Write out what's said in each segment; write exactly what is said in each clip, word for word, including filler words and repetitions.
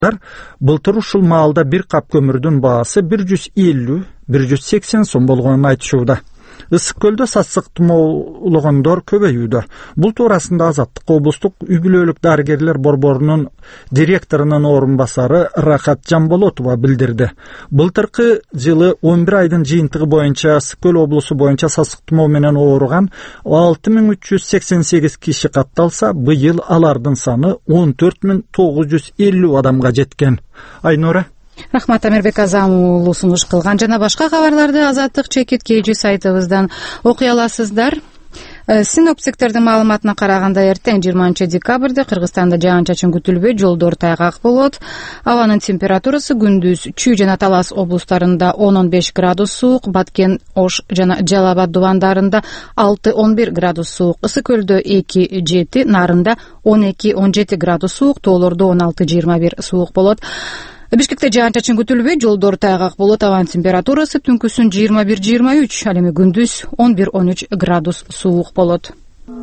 Былтыр ушул маалда бир кап көмүрдүн баасы бир жүз элүү — бир жүз сексен сом болгонун айтышууда. Ысык көлдө сасык тумоологондор көбөйүүдө. Бул туурасында Азаттык облустук үй-бүлөлүк дарыгерлер борборунун директорунун орун басары Рахат Жамболотова билдирди. Былтыркы жылы он бир айдын жыйынтыгы боюнча Ысык көл облусу боюнча сасык тумоо менен ооруган алты миң үч жүз сексен сегиз киши катталса, быйыл алардын саны он төрт миң тогуз жүз элүү адамга жеткен. Айнура. Рахмат, Амирбек Азам уулу сунуш кылган. Жана башка кабарларды Азаттык чекит кж сайтыбыздан окуй аласыздар. Синоптиктердин маалыматына караганда эртең жыйырманчы декабрда Кыргызстанда жаан-чачын күтүлбөйт, жолдор тайгак болот. Абанын температурасы күндүз Чүй жана Талас облустарында он он беш градус суук, Баткен, Ош жана Жалал Абад дубандарында алты он бир градус суук, Ысык көлдө эки жети, Нарында он эки он жети градус суук, тоолордо он алты жыйырма бир суук болот. Бишкекте жаан-чачын күтүлбөйт, жолдор тайгак болот. Абанын температурасы түнкүсүн жыйырма бир жыйырма үч, ал эми күндүз он бир он үч градус суук болот.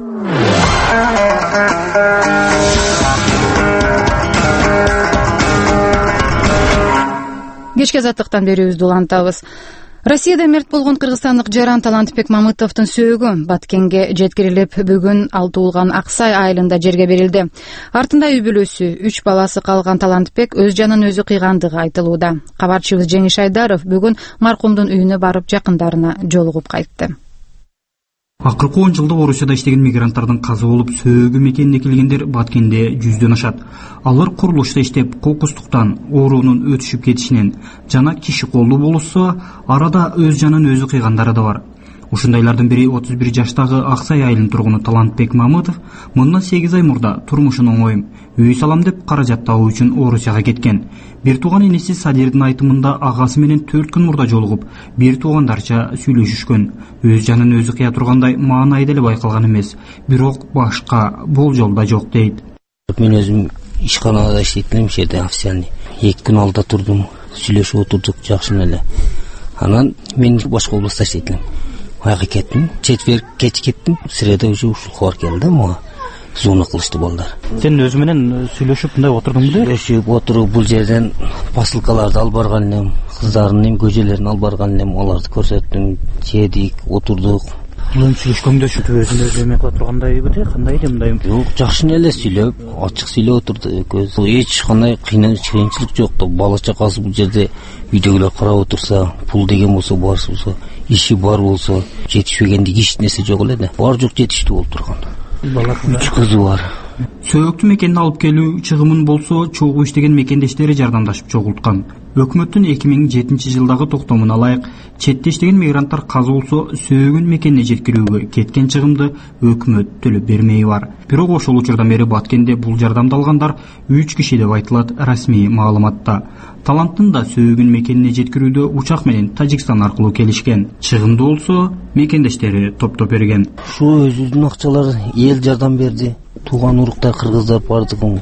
Кечки Азаттыктан берүүбүздү улантабыз. Россияда мерт болгон кыргызстандык жаран Талантбек Мамытовдун сөөгү Баткенге жеткирилип, бүгүн ал туулган Аксай айылында жерге берилди. Артында үй бүлөсү, үч баласы калган Талантбек өз жанын өзү кыйгандыгы айтылууда. Кабарчыбыз Жеңиш Айдаров бүгүн маркумдун үйүнө барып жакындарына жолугуп кайтты. Акыркы он жылда Орусияда иштеген мигранттардын каза болуп, сөөгү мекенине келгендер Баткенде жүздөн ашат. Алар курулушта иштеп, кокустуктан, оорунун өтүшүп кетишинен жана киши колдуу болуусу арада өз жанын өзү кыйгандары да бар. Ушундайлардын бири отуз бир жаштагы Аксай айылынын тургуну Талантбек Мамытов мындан сегиз ай мурда турмушун оңоюм, үй салам деп каражат табуу үчүн Орусияга кеткен. Бир тууган энеси Садирдин айтымында агасы менен төрт күн мурда жолугуп, бир туугандарча сүйлөшүшкөн. Өз жанын өзү кыя тургандай маанай деле байкалган эмес, бирок башка болжол да жок дейт. Мен өзүм ишканада иштейтин жерде официальный. эки күн алда турдум, сүйлөшүп отурдук жакшы эле. Анан мен башка областта иштейтин. Аяга кеттим, четверг кеч кеттим, среда уже ушул кабар келди мага. Зона кылышты балдар. Сен өзү менен сүйлөшүп мындай отурдуңбу? Сүйлөшүп отуруп бул жерден посылкаларды алып барган элем, кыздардын көжөлөрүн алып барган элем, аларды көрсөттүм, жедик, отурдук. Бул сүйлөшкөндө ушинтип өзүн өзү эме кыла тургандайбы де, кандай эле мындай? Жок, жакшы эле сүйлөп, ачык сүйлөп отурду экөөбүз. Эч кандай кыйынчылык жок да, бала чакасы бул жерде үйдөгүлөр карап отурса, пул деген болсо бар болсо, иши бар болсо, жетишпегенди эч нерсе жок эле да. Бар жок жетиштүү болуп турган. Үч кызы бар. Сөөгтү мекенине алып келүү чыгымын болсо чогуу иштеген мекендештери жардамдашып чогулткан. Өкмөттүн эки миң жетинчи жылдагы токтомуна ылайык четте иштеген мигранттар каза болсо сөөгүн мекенине жеткирүүгө кеткен чыгымды өкмөт төлөп бермеyi бар. Бирок ошол учурдан бери Баткенде бул жардамды алгандар үч киши деп айтылат расмий маалыматта. Таланттын да сөөгүн мекенине жеткирүүдө учак менен Тажикстан аркылуу келишкен. Чыгымды болсо мекендештери топтоп берген. Ушу өзүнүн акчалары эл жардам берди. Туган уруктар кыргыздар бардыгы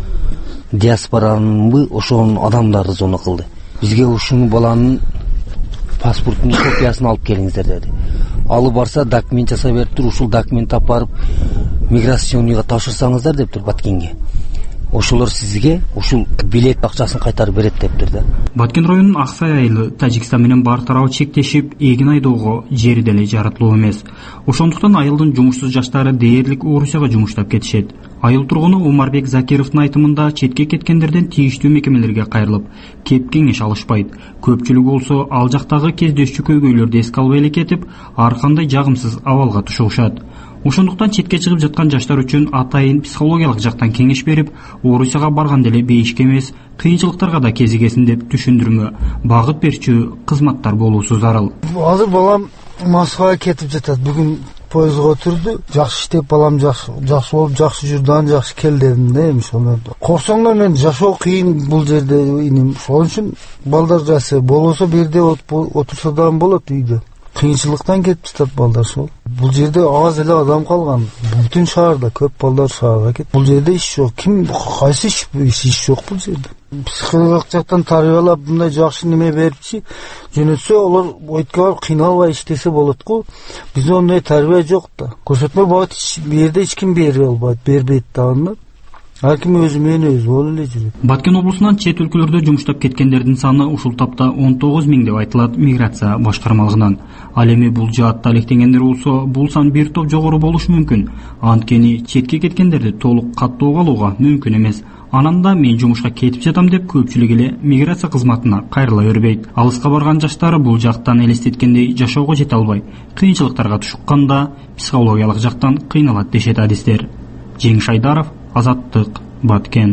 диаспоранын ошонун адамдары зона кылды. Бизге ушуну баланын паспортунун копиясын алып келиңиздер деди. Алып барса документ жасап бериптир, ушул документти алып барып миграционныйга тапшырсаңыздар дептир Баткенге. Ошолор сизге ушул билет акчасын кайтарып берет дептир да. Баткен районунун Аксай айылы Тажикстан менен бар тарабы чектешип, эгин айдоого жери деле жаратылуу эмес. Ошондуктан айылдын жумушсуз жаштары дээрлик Орусияга жумуштап кетишет. Айыл тургуну Умарбек Закировдун айтымында четке кеткендерден тийиштүү мекемелерге кайрылып, кеп кеңеш алышпайт. Көпчүлүк болсо ал жактагы кездешчү көйгөйлөрдү эске албай эле кетип, ар кандай жагымсыз абалга тушушат. Ошондуктан четке чыгып жаткан жаштар үчүн атайын психологиялык жактан кеңеш берип, Орусияга барган деле бейишке эмес, кыйынчылыктарга да кезигесин деп түшүндүрмө, багыт берчү кызматтар болуусу зарыл. Азыр балам Москвага кетип жатат. Бүгүн поездга отурду. Жакшы иштеп, балам жакшы жакшы болуп, жакшы жүрдөн жакшы кел дедим да, эми ошону. Корксоңдор мен жашоо кыйын бул жерде иним. Ошон үчүн балдар жасы болсо бирде отурса да болот үйдө. Кыйынчылыктан кетип жатат балдар сол. Бул жерде аз эле адам калган. Бүтүн шаарда көп балдар шаарга кетти. Бул жерде иш жок. Ким кайсы иш иш жок бул жерде. Психологиялык жактан тарбиялап мындай жакшы неме берипчи, жөнөтсө олар ойткө барып кыйналбай иштесе болот го. Бизде ондай тарбия жок да. Көрсөтмө болот, бу жерде эч ким бере албайт, бербейт да аны. аким өзү менен өзү болуп эле жүрөт. Баткен облусунан чет өлкөлөрдө жумуштап кеткендердин саны ушул тапта он тогуз миң деп айтылат миграция башкармалыгынан. Ал эми бул жаатта алектенгендер болсо, бул сан бир топ жогору болушу мүмкүн. Анткени четке кеткендерди толук каттоого алууга мүмкүн эмес. Ананда мен жумушка кетип жатам деп көпчүлүк эле миграция кызматына кайрыла бербейт. Алыска барган жаштар бул жактан элестеткендей жашоого жете албай, кыйынчылыктарга тушукканда психологиялык жактан кыйналат дешет адистер. Жеңиш Айдаров, Азаттык, Баткен.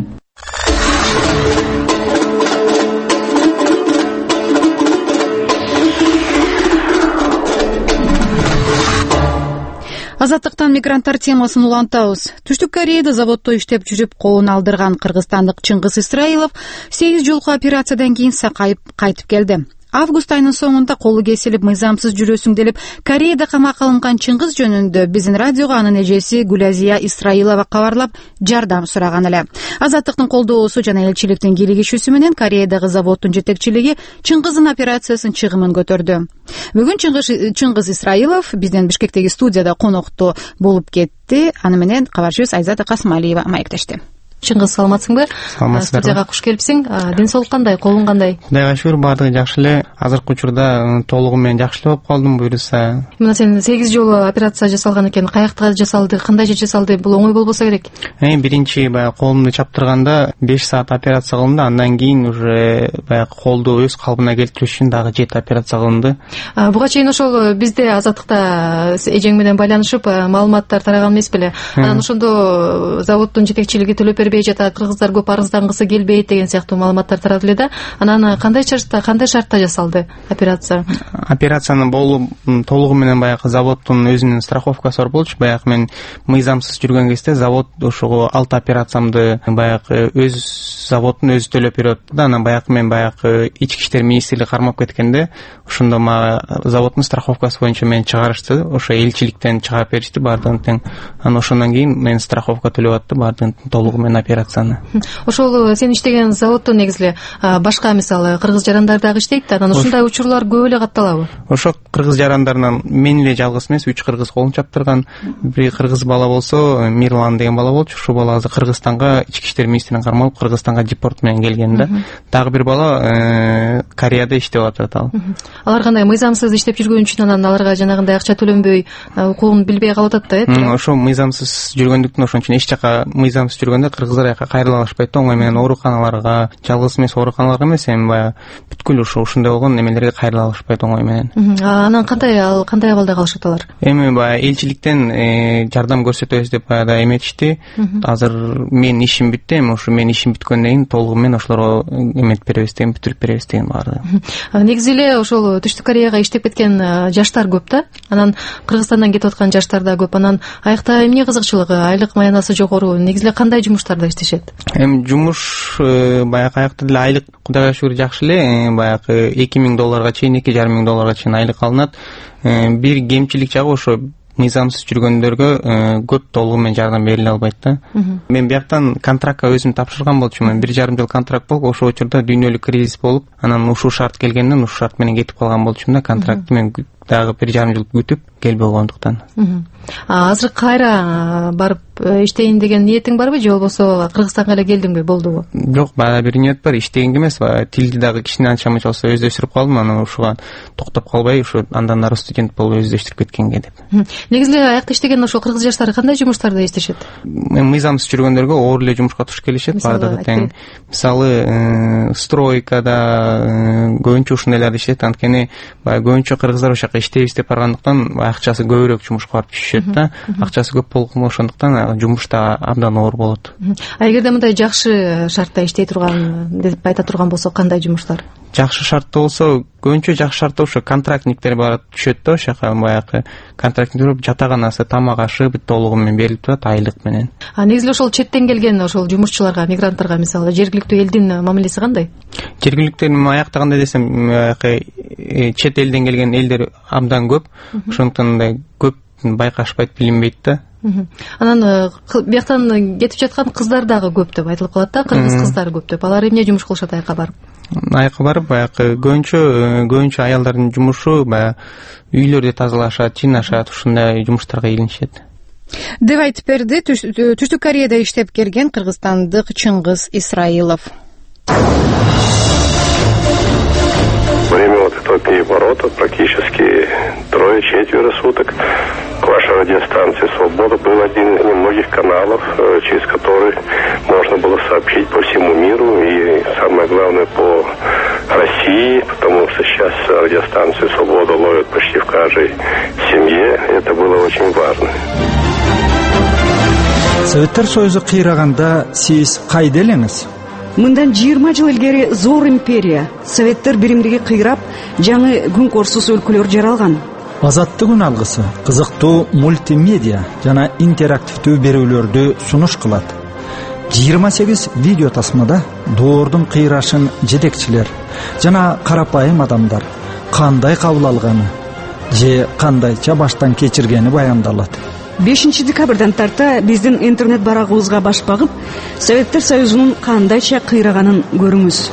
Азаттыктан мигранттар темасын улантабыз. Түштүк Кореяда заводдо иштеп жүрүп коон алдырган кыргызстандык Чыңгыз Исраилов сегиз жолку операциядан кийин сакайып кайтып келди. Август айынын соңунда колу кесилип мыйзамсыз жүрөсүң делип Кореяда камакка алынган Чыңгыз жөнүндө биздин радиого анын эжеси Гулазия Исраилова кабарлап жардам сураган эле. Азаттыктын колдоосу жана элчиликтин кийлигишүүсү менен Кореядагы заводдун жетекчилиги Чыңгыздын операциясын чыгымын көтөрдү. Бүгүн Чыңгыз Исраилов биздин Бишкектеги студияда конокто болуп кетти. Аны менен кабарчыбыз Айзат Касымалиева маектешти. Чыңгыз, саламатсыңбы? Саламатсыздар. Студияга куш келипсиң. Ден соолук кандай, колуң кандай? Кудайга шүгүр, баардыгы жакшы эле. Азыркы учурда толугу менен жакшы болуп калдым, буюрса. Мына сен сегиз жолу операция жасалган экен. Каякта жасалды, кандай жерде жасалды? Бул оңой болбосо керек. Э, биринчи баягы колумду чаптырганда беш саат операция кылынды. Андан кийин уже баягы колду өз калыбына келтириш үчүн дагы жети операция кылынды. Буга чейин ошол бизде Азаттыкта эжең менен байланышып маалыматтар тараган эмес беле? Анан ошондо заводдун жетекчилиги төлөп бербей жатат, кыргыздар көп арыздангысы келбейт деген сыяктуу маалыматтар тарады эле да. Анан кандай шартта, кандай шартта жасалды операция? Операцияны болуп толугу менен баягы заводдун өзүнүн страховкасы бар болчу. Баягы мен мыйзамсыз жүргөн кезде завод ошого алты операциямды баягы өз заводдун өзү төлөп берип атты да. Анан баягы мен баягы ички иштер министрлиги кармап кеткенде ошондо мага заводдун страховкасы боюнча мени чыгарышты. Ошо элчиликтен чыгарып беришти баардыгын тең. Анан ошондон кийин мен страховка төлөп атты баардыгын толугу менен операцияны. Ошол сен иштеген заводдо негизи башка мисалы кыргыз жарандар дагы иштейт да. Анан ушундай учурлар көп эле катталабы? Ошо кыргыз жарандарынан мен эле жалгыз эмес, үч кыргыз колун чаптырган. Бир кыргыз бала болсо, Мирлан деген бала болчу. Ушул бала азыр Кыргызстанга ички иштер министрлигинен кармалып, Кыргызстанга депорт менен келген да. Дагы бир бала Кореяда иштеп атат ал. Алар кандай мыйзамсыз иштеп жүргөн үчүн анан аларга жанагындай акча төлөнбөй, укугун билбей калып атат да, э? Ошо мыйзамсыз жүргөндүктөн ошон үчүн эч жака мыйзамсыз жүргөндө кыргыздар жака кайрыла алышпайт да, оңой менен ооруканаларга, жалгыз эмес ооруканаларга эмес, эми баягы бүткүл ошо ушундай болгон немелерге кайрыла алышпайт оңой менен. Анан кандай ал кандай абалда калышат алар? Эми баягы элчиликтен жардам көрсөтөбүз деп баягы эметишти. Азыр менин ишим бүттү, эми ошо менин ишим бүткөндөн кийин толугу менен ошолорго эметип беребиз деген, бүтүрүп беребиз деген баардыгы. Негизи эле ошол Түштүк Кореяга иштеп кеткен жаштар көп да. Анан Кыргызстандан кетип аткан жаштар да көп. Анан аякта эмне кызыкчылыгы, айлык маянасы жогору, негизи эле кандай жумуштарда иштешет? Эми жумуш баягы аякта деле айлык Кудайга шүгүр жакшы эле, баягы эки миң долларга чейин, эки жарым миң долларга чейин айлык алынат. Бир кемчилик жагы ошо мыйзамсыз жүргөндөргө көп толугу менен жардам бериле албайт да. Мен бияктан контрактка өзүм тапшырган болчумун. Бир жарым жыл контракт болуп, ошол учурда дүйнөлүк кризис болуп, анан ушул шарт келгенден ушул шарт менен кетип калган болчумун да. Контрактты мен дагы бир жарым жыл күтүп келбей болгондуктан. Азыр кайра барып иштейин деген ниетиң барбы, же болбосо Кыргызстанга эле келдиңби, болдубу? Жок, баада бир ниет бар, иштегенге эмес, тилди дагы кичине анча мынча болсо өздөштүрүп калдым, анан ушуга токтоп калбай, ушу андан ары студент болуп өздөштүрүп кеткенге деп. Негизи эле аякта иштеген ошол кыргыз жаштары кандай жумуштарда иштешет? Мыйзамсыз жүргөндөргө оор эле жумушка туш келишет, баардыгы тең. Мисалы, стройкада көбүнчө ушундайлар иштешет, анткени баягы көбүнчө кыргыздар ошол жака иштейбиз деп баргандыктан акчасы көбүрөөк жумушка барып түшүшөт да. Акчасы көп болгон ошондуктан жумуш да абдан оор болот. А эгерде мындай жакшы шартта иштей турган деп айта турган болсок, кандай жумуштар? Жакшы шартта болсо, көбүнчө жакшы шартта ошо контрактниктер барып түшөт да, ошо жака баягы контрактниктер жатаганасы, тамак ашы бүт толугу менен берилип турат, айлык менен. А негизи ошол четтен келген ошол жумушчуларга, мигранттарга мисалы жергиликтүү элдин мамилеси кандай? Жергиликтүү аякта кандай десем, чет элден келген элдер абдан көп, ошондуктан мындай көп байкашпайт, билинбейт да. Анан бияктан кетип жаткан кыздар дагы көп деп айтылып калат да, кыргыз кыздары көп деп. Алар эмне жумуш кылышат аякка барып? Аякка барып баягы көбүнчө көбүнчө аялдардын жумушу баягы үйлөрдү тазалашат, жыйнашат, ушундай жумуштарга илинишет. деп айтып берди Түштүк Кореяда иштеп келген кыргызстандык Чыңгыз Исраилов. Время вот этого переворота практически трое-четверо суток. Ваша радиостанция «Свобода» был один из немногих каналов, через который можно было сообщить по всему миру и, самое главное, по России, потому что сейчас радиостанцию «Свобода» ловят почти в каждой семье. Это было очень важно. Советтер Союзу кыйраганда сиз кайда элеңиз? Мындан жыйырма жыл илгери зор империя, Советтер биримдиги кыйрап, жаңы күн корсуз өлкөлөр жаралган. Азаттык күн алгысы кызыктуу мультимедиа жана интерактивдүү берүүлөрдү сунуш кылат. жыйырма сегиз видео тасмада доордун кыйрашын жетекчилер жана карапайым адамдар кандай кабыл алганы же кандайча баштан кечиргени баяндалат. бешинчи декабрдан тарта биздин интернет барагыбызга баш багып, Советтер Союзунун кандайча кыйраганын көрүңүз.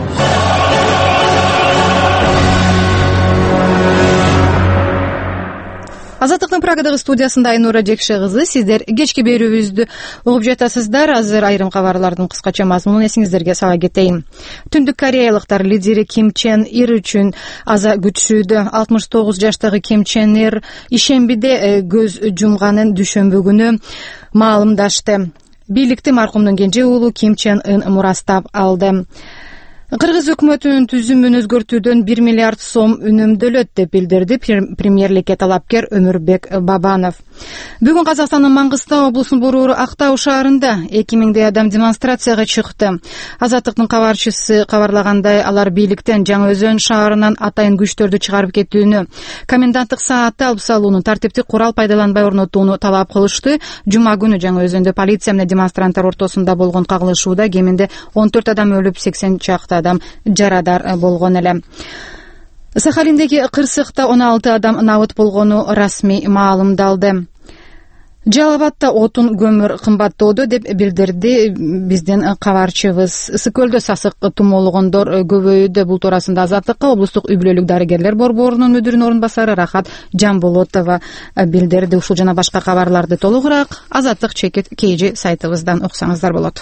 Азаттыктын Прагадагы студиясында Айнура Жекше кызы, сиздер кечки берүүбүздү угуп жатасыздар. Азыр айрым кабарлардын кыскача мазмунун эсиңиздерге сала кетейин. Түндүк кореялыктар лидери Ким Чен Ир үчүн аза күтүшүүдө. алтымыш тогуз жаштагы Ким Чен Ир ишембиде көз жумганын дүйшөмбү күнү маалымдашты. Бийликти маркумдун кенже уулу Ким Чен Ын мурастап алды. Кыргыз өкмөтүнүн түзүмүн өзгөртүүдөн бир миллиард сом үнөмдөлөт деп билдирди премьерликке талапкер Өмүрбек Бабанов. Бүгүн Казакстандын Маңгыстау облусунун борбору Актау шаарында эки миңдей адам демонстрацияга чыкты. Азаттыктын кабарчысы кабарлагандай, алар бийликтен Жаңы Өзөн шаарынан атайын күчтөрдү чыгарып кетүүнү, коменданттык саатты алып салууну, тартиптик курал пайдаланбай орнотууну талап кылышты. Жума күнү Жаңы Өзөндө полиция менен демонстранттар ортосунда болгон кагылышууда кеминде он төрт адам өлүп, сексен чакты адам жарадар болгон эле. Сахалиндеги кырсыкта он алты адам набыт болгону расмий маалымдалды. Жалал Абадда отун көмүр кымбаттоодо деп билдирди биздин кабарчыбыз. Ысык көлдө сасык тумоологондор көбөйүүдө. Бул туурасында Азаттыкка облустук үй бүлөлүк дарыгерлер борборунун мүдүрүнүн орун басары Рахат Жамболотова билдирди. Ушул жана башка кабарларды толугураак Азаттык чекит kg сайтыбыздан окусаңыздар болот.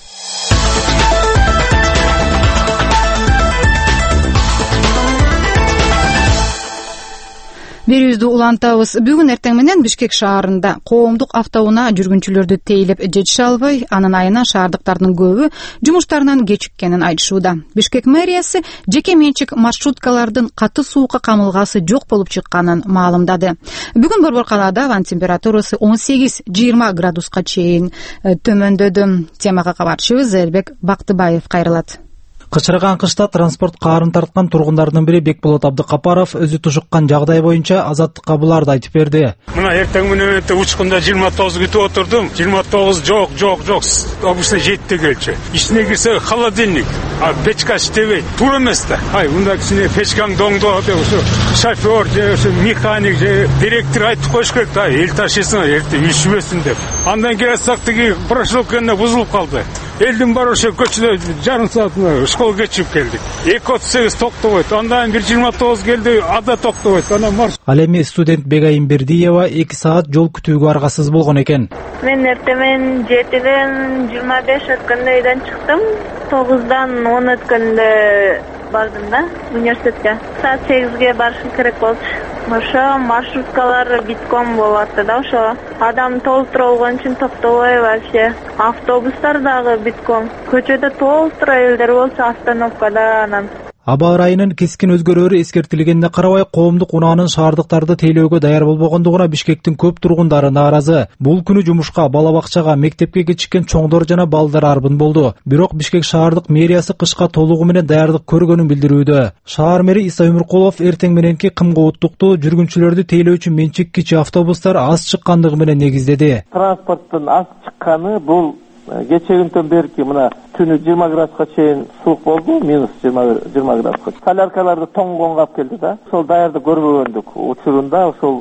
Берүүбүздү улантабыз. Бүгүн эртең менен Бишкек шаарында коомдук автоунаа жүргүнчүлөрдү тейлеп жетише албай, анын айынан шаардыктардын көбү жумуштарынан кечиккенин айтышууда. Бишкек мэриясы жеке менчик маршруткалардын каты суукка камылгасы жок болуп чыкканын маалымдады. Бүгүн борбор калаада абанын температурасы он сегиз жыйырма градуска чейин төмөндөдү. Темага кабарчыбыз Элбек Бактыбаев кайрылат. Кычыраган кышта транспорт каарын тарткан тургундардын бири Бекболот Абдыкапаров өзү тушуккан жагдай боюнча Азаттыкка буларды айтып берди. Мына эртең менен учкунда жыйырма тогуз күтүп отурдум. жыйырма тогуз жок, жок, жок. Обычно жетиде келчү. Ичине кирсе холодильник, а печка иштебейт. Туура эмес да. Ай, мында кичине печкаң доңдоо деп ушу шофер же ушу механик же директор айтып коюш керек да. Эл ташыйсың, эрте üşүбөсүн деп. Андан кийин сактыгы прошелканы бузулуп калды. Элдин баары ошо көчөдө жарым саатына школа кечип келдик. эки отуз сегиз токтобойт. Андан бир жыйырма тогуз келди, ада токтобойт. Анан марш. Ал эми студент Бегайым Бердиева эки саат жол күтүүгө аргасыз болгон экен. Мен эртемен жетиден жыйырма беш өткөндө үйдөн чыктым. тогуздан он өткөндө бардым да университетке. Саат сегизге барышым керек болчу. Ошо маршруткалар битком болуп атты да, ошо адам толтура болгон үчүн токтобой вообще. Автобустар дагы битком. Көчөдө толтура элдер болсо остановкада анан. Аба ырайынын кескин өзгөрөөрү эскертилгенине карабай, коомдук унаанын шаардыктарды тейлөөгө даяр болбогондугуна Бишкектин көп тургундары нааразы. Бул күнү жумушка, бала бакчага, мектепке кечиккен чоңдор жана балдар арбын болду. Бирок Бишкек шаардык мэриясы кышка толугу менен даярдык көргөнүн билдирүүдө. Шаар мэри Иса Өмүркулов эртең мененки кымгооттукту жүргүнчүлөрдү тейлөө үчүн менчик кичи автобустар аз чыккандыгы менен негиздеди. Транспорттун аз чыкканы бул кечегинден берки мына түнү жыйырма градуска чейин суук болду, минус жыйырма градуска. Соляркаларды тоңгонго алып келди да. Ошол даярдык көрбөгөндүк учурунда ошол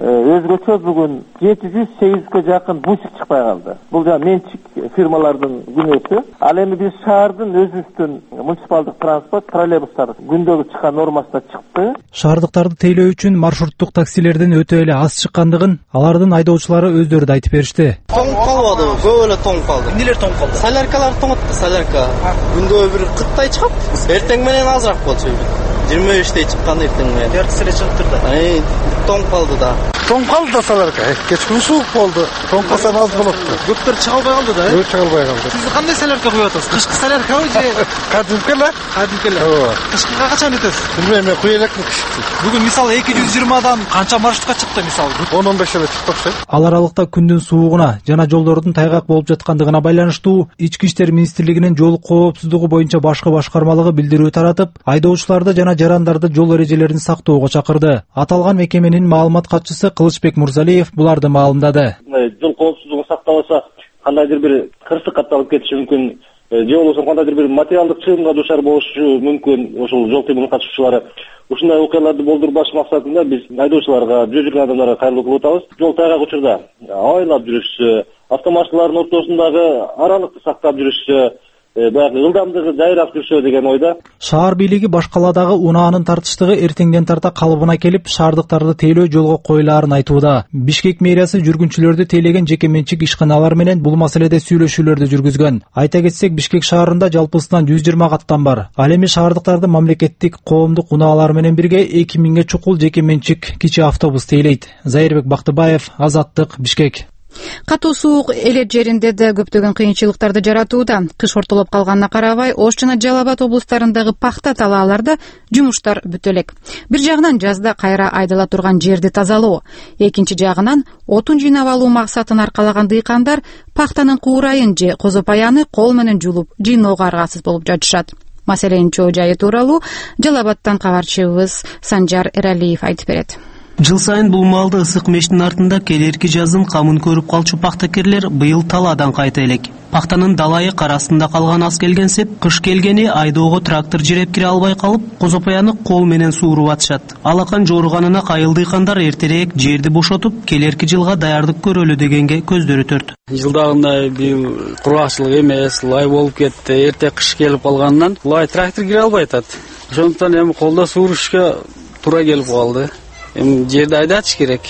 өзгөчө бүгүн жети жүз сегизге жакын бусик чыкпай калды. Бул жана менчик фирмалардын күнөөсү. Ал эми биз шаардын өзүбүздүн муниципалдык транспорт троллейбустар күндөгү чыккан нормасына чыкты. Шаардыктарды тейлөө үчүн маршруттук таксилердин өтө эле аз чыккандыгын алардын айдоочулары өздөрү да айтып беришти. Тоңуп калбады, көп эле тоңуп калды. Эмнелер тоңуп калды? Соляркалар тоңупту, солярка. Күндө бир кырктай чыгат. Эртең менен азыраак болчу. жыйырма бештей чыккан эртең менен. Яртысыра чыгып турду. Ай, тоңуп калды да. Тоңуп калды да солярка. Кечки суук болду. Тоңуп калса аз болопту. Көптөр чыга албай калды да. Көп чыга албай калды. Сиз кандай солярка куюп атасыз? Кышкы соляркабы же кадимки эле? Кадимки эле. Ооба. Кышкыга качан өтөсүз? Билбейм, мен куя элекмин кышкы. Бүгүн мисалы эки жүз жыйырмадан канча маршрутка чыкты мисалы? он он беш эле чыкты окшойт. Ал аралыкта күндүн суугуна жана жолдордун тайгак болуп жаткандыгына байланыштуу Ички иштер министрлигинин жол коопсуздугу боюнча башкы башкармалыгы билдирүү таратып, айдоочуларды жана жарандарды жол эрежелерин сактоого чакырды. Аталган мекеменин маалымат катчысы Кылычбек Мурзалиев буларды маалымдады. Жол коопсуздугу сакталбаса, кандайдыр бир кырсык катталып кетиши мүмкүн, же болбосо кандайдыр бир материалдык чыгымга дуушар болушу мүмкүн. Ошол жол темирдин катышуучулары ушундай окуяларды болдурбаш максатында биз айдоочуларга, жүрө жүргөн адамдарга кайрылуу кылып атабыз. Жол тайгак учурда айлап жүрүшсө, автомашиналардын ортосундагы аралыкты сактап жүрүшсө, баягы ылдамдыгы жайыраак жүрсө деген ойда. Шаар бийлиги баш калаадагы унаанын тартыштыгы эртеңден тарта калыбына келип, шаардыктарды тейлөө жолго коюлаарын айтууда. Бишкек мэриясы жүргүнчүлөрдү тейлеген жеке менчик ишканалар менен бул маселеде сүйлөшүүлөрдү жүргүзгөн. Айта кетсек, Бишкек шаарында жалпысынан жүз жыйырма каттам бар. Ал эми шаардыктарды мамлекеттик, коомдук унаалар менен бирге эки миңге чукул жеке менчик кичи автобус тейлейт. Зайырбек Бактыбаев, Азаттык, Бишкек. Катуу суук эле жеринде да көптөгөн кыйынчылыктарды жаратууда. Кыш ортолоп калганына карабай, Ош жана Жалал Абад облустарындагы пахта талааларда жумуштар бүтө элек. Бир жагынан жазда кайра айдала турган жерди тазалоо, экинчи жагынан отун жыйнап алуу максатын аркалаган дыйкандар пахтанын куурайын же козопаяны кол менен жулуп жыйноого аргасыз болуп жатышат. Маселенин чоо жайы тууралуу Жалал Абадтан кабарчыбыз Санжар Эралиев айтып берет. Жыл сайын бул маалда ысык мештин артында келерки жаздын камын көрүп калчу пахтакерлер быйыл талаадан кайта элек. Пахтанын далайы карасында калган аз келгенсип, кыш келгени айдоого трактор жиреп кире албай калып, козопаяны кол менен сууруп атышат. Алакан жооруганына кайылдыйкандар эртерээк жерди бошотуп, келерки жылга даярдык көрөлү дегенге көздөрү төрт. Жылдагындай быйыл кургакчылык эмес, лай болуп кетти. Эрте кыш келип калганынан лай трактор кире албай атат. Ошондуктан эми колдо суурушка туура келип калды. Эми жерди айдатыш керек.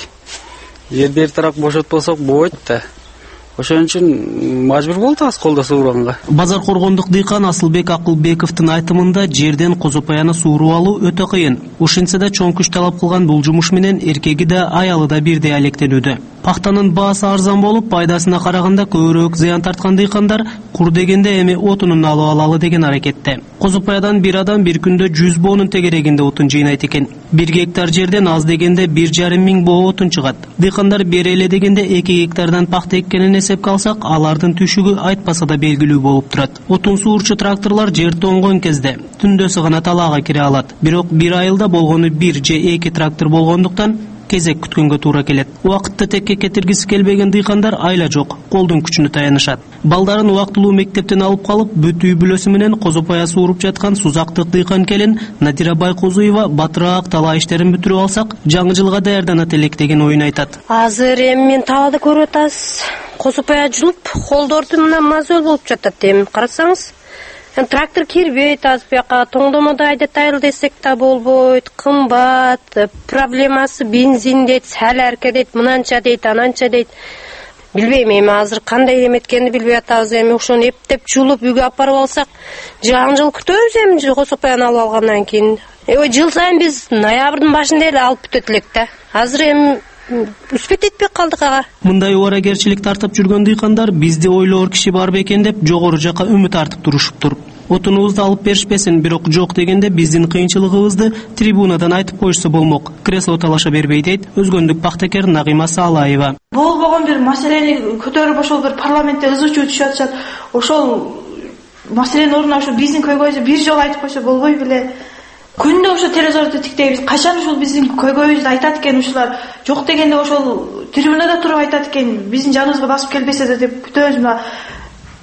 Жерди эртерээк бошотпосок болбойт да. Ошон үчүн мажбур болуп атабыз колдо сууруганга. Базар коргондук дыйкан Асылбек Акылбековдун айтымында жерден козопаяны сууруп алуу өтө кыйын. Ошентсе да чоң күч талап кылган бул жумуш менен эркеги да аялы да бирдей алектенүүдө. Пахтанын баасы арзан болуп, пайдасына караганда көбүрөөк зыян тарткан дыйкандар кур дегенде эми отунун алып алалы деген аракетте. Козопаядан бир адам бир күндө жүз боонун тегерегинде отун жыйнайт экен. бир гектар жерден аз дегенде бир жарым миң боо отун чыгат. Дыйкандар бере эле дегенде эки гектардан пахта эккенин эсепке алсак, алардын түшүгү айтпаса да белгилүү болуп турат. Отун суурчу тракторлор жер тоңгон кезде түндөсү гана талаага кире алат. Бирок бир айылда болгону бир же эки трактор болгондуктан кезек күткөнгө туура келет. Убакытты текке кетиргиси келбеген дыйкандар айла жок, колдун күчүнө таянышат. Балдарын убактылуу мектептен алып калып, бүт үй бүлөсү менен козопая сууруп жаткан Сузактык дыйкан келин Надира Байкозуева батыраак талаа иштерин бүтүрүп алсак, жаңы жылга даярданат элек деген оюн айтат. Азыр эми мен талаада көрүп атабыз. Козопая жулуп, колдорду мына мазөл болуп жатат эми. Карасаңыз, трактор кирбейт, аз бияка тоңдомодо айдат айыл десек да болбойт, кымбат, проблемасы бензин дейт, солярка дейт, мынанча дейт, ананча дейт. Билбейм эми азыр кандай эметкенди билбей атабыз. Эми ошону эптеп жулуп үйгө алып барып алсак, жаңы жыл күтөбүз эми козопаяны алып алгандан кийин. Ой, жыл сайын биз ноябрдын башында эле алып бүтөт элек да. Азыр эми үспөт этпей калдык ага. Мындай убарагерчилик тартып жүргөн дыйкандар бизди ойлоор киши бар бекен деп жогору жака үмүт артып турушуптур. Отунубузду алып беришпесин, бирок жок дегенде биздин кыйынчылыгыбызды трибунадан айтып коюшса болмок. Кресло талаша бербей дейт өзгөндүк пахтакер Нагыйма Салаева. Болбогон бир маселени көтөрүп ошол бир парламентте ызы чуу түшүп атышат. Ошол маселенин ордуна ошо биздин көйгөйүбүздү бир жолу айтып койсо болбой беле? Күндө ошо телевизорду тиктейбиз. Качан ушул биздин көйгөйүбүздү айтат экен ушулар? Жок дегенде ошол трибунада туруп айтат экен. Биздин жаныбызга басып келбесе да деп күтөбүз.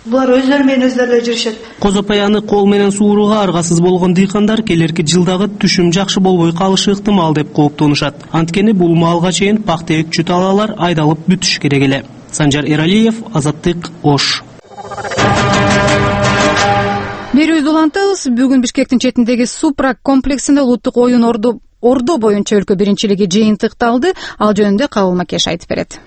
булар өздөрү менен өздөрү эле жүрүшөт. Козопаяны кол менен сууруга аргасыз болгон дыйкандар келерки жылдагы түшүм жакшы болбой калышы ыктымал деп кооптонушат. Анткени бул маалга чейин пакта экчү талаалар айдалып бүтүш керек эле. Санжар Эралиев, Азаттык, Ош. Берүүбүздү улантабыз. Бүгүн Бишкектин четиндеги Супрак комплексинде улуттук оюн орду Ордо боюнча өлкө биринчилиги жыйынтыкталды. Ал жөнүндө Кабыл Макеш айтып берет.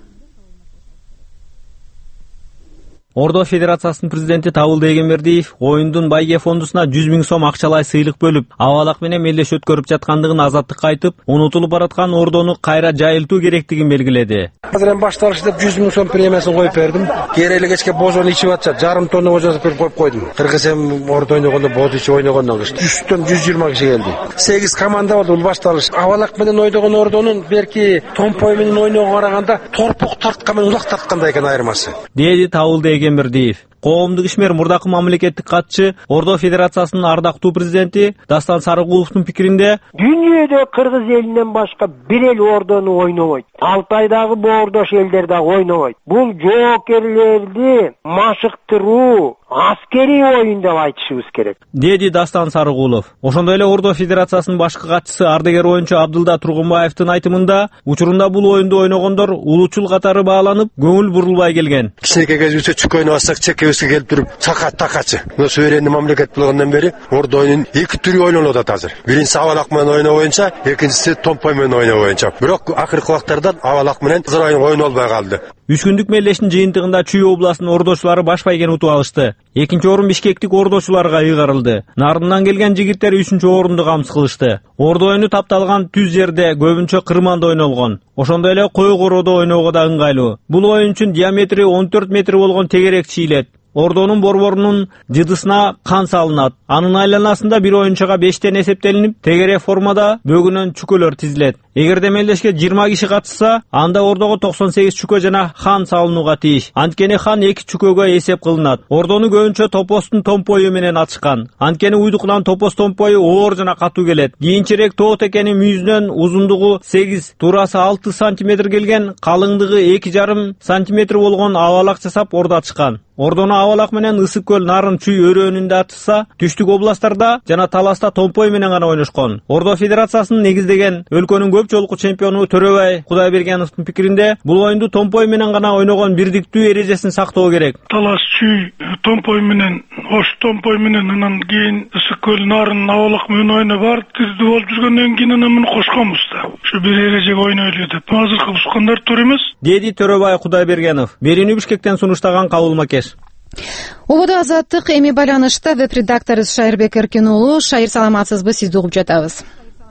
Ордо Федерациясынын президенти Табылды Эгембердиев оюндун байге фондусуна жүз миң сом акчалай сыйлык бөлүп, абалак менен мелдеш өткөрүп жаткандыгын Азаттыкка айтып, унутулуп бараткан ордону кайра жайылтуу керектигин белгиледи. Азыр эми башталыш деп жүз миң сом премиясын коюп бердим. Керели кечке бозону ичип атышат, жарым тонна кожосын берип коюп койдум. Кыргыз эми ордо ойногондо боз ичип ойногондон кыш жүздөн жүз жыйырма киши келди. сегиз команда болду бул башталыш. Абалак менен ойногон ордонун берки томпой менен ойногонго караганда торпук тарткан менен улак тарткандай экен айырмасы. Деди Табылды Эгембердиев. Коомдук ишмер мурдакы мамлекеттик катчы Ордо Федерациясынын ардактуу президенти Дастан Сарыгуловдун пикиринде, дүйнөдө кыргыз элинен башка бир эл ордону ойнобойт. Алтайдагы боордош элдер да ойнобойт. Бул жоокерлерди машыктыруу, аскерий оюн деп айтышыбыз керек, деди Дастан Сарыгулов. Ошондой эле Ордо Федерациясынын башкы катчысы ардагер оюнчу Абдылда Тургунбаевдин айтымында, учурунда бул оюнду ойногондор улуучул катары бааланып, көңүл бурулбай келген. Кичинекей кезибизде чүк ойнобасак чекебизге келип туруп, сакат такачы. Мына суверенный мамлекет болгондон бери ордо оюнун эки түрү ойлонуп атат азыр. Биринчиси абалак менен ойноо боюнча, экинчиси томпой менен ойноо боюнча. Бирок акыркы убактарда абалак менен кызыр оюн ойнолбой калды. Үч күндүк мелдештин жыйынтыгында Чүй областынын ордочулары баш байгени утуп алышты. Экинчи орун Бишкектик ордочуларга ыйгарылды. Нарындан келген жигиттер үчүнчү орунду камсыз кылышты. Ордо оюну тапталган түз жерде көбүнчө кырманда ойнолгон. Ошондой эле кой короодо ойноого да ыңгайлуу. Бул оюн үчүн диаметри он төрт метр болгон тегерек чийлет. Ордонун борборунун жыдысына кан салынат. Анын айланасында бир оюнчуга бештен эсептелинип, тегерек формада бөгүнөн чүкөлөр тизилет. Эгерде мелдешке жыйырма киши катышса, анда ордого токсон сегиз чүкө жана хан салынууга тийиш. Анткени хан эки чүкөгө эсеп кылынат. Ордону көбүнчө топостун томпою менен ачышкан. Анткени уйдукунан топост томпою оор жана катуу келет. Кийинчерээк тоо текени мүйүзүнөн узундугу сегиз, туурасы алты сантиметр келген, калыңдыгы эки жарым сантиметр болгон абалак жасап ордо ачышкан. Ордону абалак менен Ысык көл, Нарын, Чүй өрөөнүндө ачышса, түштүк областтарда жана Таласта томпой менен гана ойношкон. Ордо Федерациясынын негиздеген өлкөнүн көп жолку чемпиону Төрөбай Кудайбергеновдун пикиринде, бул оюнду томпой менен гана ойногон бирдиктүү эрежесин сактоо керек. Талас, Чүй томпой менен, Ош томпой менен, анан кийин Ысык көл, Нарын абалак менен ойноп бар тиздүү болуп жүргөндөн кийин анан муну кошконбуз да. Ушу бир эрежеге ойнойлу деп. Азыркы бушкандар туура эмес, деди Төрөбай Кудайбергенов. Берүүнү Бишкектен сунуштаган Кабыл Макеш. Ободо Азаттык, эми байланышта веб-редактору Шайырбек Эркин уулу. Шайыр, саламатсызбы? Сизди угуп жатабыз.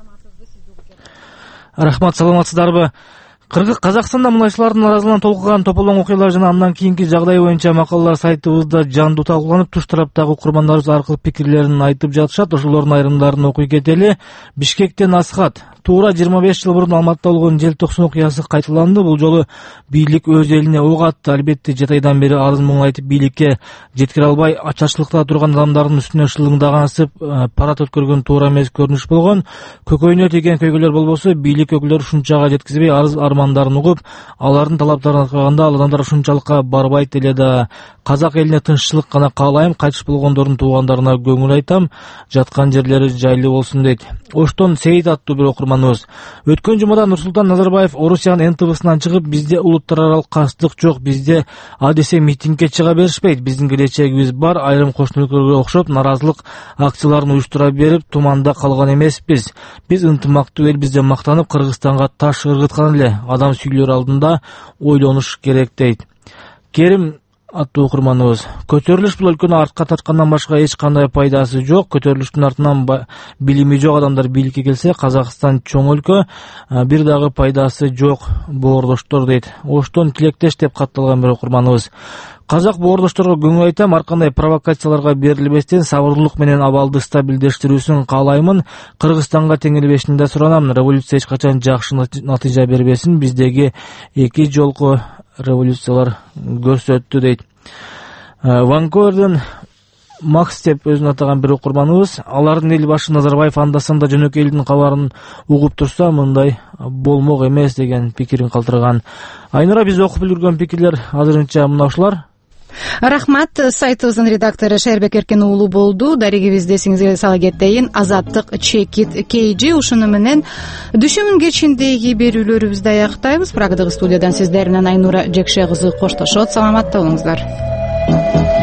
Рахмат, саламатсыздарбы? Кыргыз Казакстанда мунайчылардын наразылыгынан толкуган тополоң окуялар жана андан кийинки жагдай боюнча макалалар сайтыбызда жандуу талкууланып, туш тараптагы окурмандарыбыз аркылуу пикирлерин айтып жатышат. Ошолордун айрымдарын окуй кетели. Бишкектен Асхат. Туура жыйырма беш жыл мурун Алматыда болгон желтоқсон окуясы кайталанды. Бул жолу бийлик өз элине ок атты. Албетте жети айдан бери арыз муң айтып бийликке жеткире албай, ачарчылыкта турган адамдардын үстүнө шылыңдаган асып, парад өткөргөн туура эмес көрүнүш болгон. Көкөйнө тийген көйгөйлөр болбосо, бийлик өкүлдөрү ушунчага жеткизбей, арыз армандарын угуп, алардын талаптарын аткарганда ал адамдар ушунчалыкка барбайт эле да. Казак элине тынччылык гана каалайм, кайтыш болгондордун туугандарына көңүл айтам, жаткан жерлери жайлуу болсун дейт. Оштон Сейит аттуу бир окурманыбыз. Өткөн жумада Нурсултан Назарбаев Орусиянын эн тэ вэ-сынан чыгып, бизде улуттар аралык кастык жок, бизде а десе митингге чыга беришпейт, биздин келечегибиз бар, айрым кошмо өлкөлөргө окшоп наразылык акцияларын уюштура берип, туманда калган эмеспиз. Биз ынтымактуу элбиз деп мактанып, Кыргызстанга таш ыргыткан эле, адам сүйүлөр алдында ойлонуш керек дейт. Керим аттуу окурманыбыз. Көтөрүлүш бул өлкөнү артка тарткандан башка эч кандай пайдасы жок. Көтөрүлүштүн артынан билими жок адамдар бийликке келсе, Казакстан чоң өлкө, бир дагы пайдасы жок боордоштор дейт. Оштон тилектеш деп катталган бир окурманыбыз. Казак боордошторго көңүл айтам, ар кандай провокацияларга берилбестен сабырдуулук менен абалды стабилдештирүүсүн каалаймын. Кыргызстанга теңелбешин да суранам. Революция эч качан жакшы натыйжа бербесин. Биздеги эки жолку революциялар көрсөттү дейт. Ванкуверден Макс деп өзүн атаган бир окурманыбыз. Алардын эл башы Назарбаев андасында жөнөкөй элдин кабарын угуп турса, мындай болмок эмес деген пикирин калтырган. Айнура, биз окуп үлгүргөн пикирлер азырынча мына ушулар. Рахмат. Сайтыбыздын редактору Шербек Эркен уулу болду. Дарегибизди эсиңизге сала кетейин. Азаттык чекит кейжи. Ушуну менен дүшүмүн кечиндеги берүүлөрүбүздү аяктайбыз. Прагадагы студиядан сиздер менен Айнура Жекше кызы коштошот. Саламатта болуңуздар.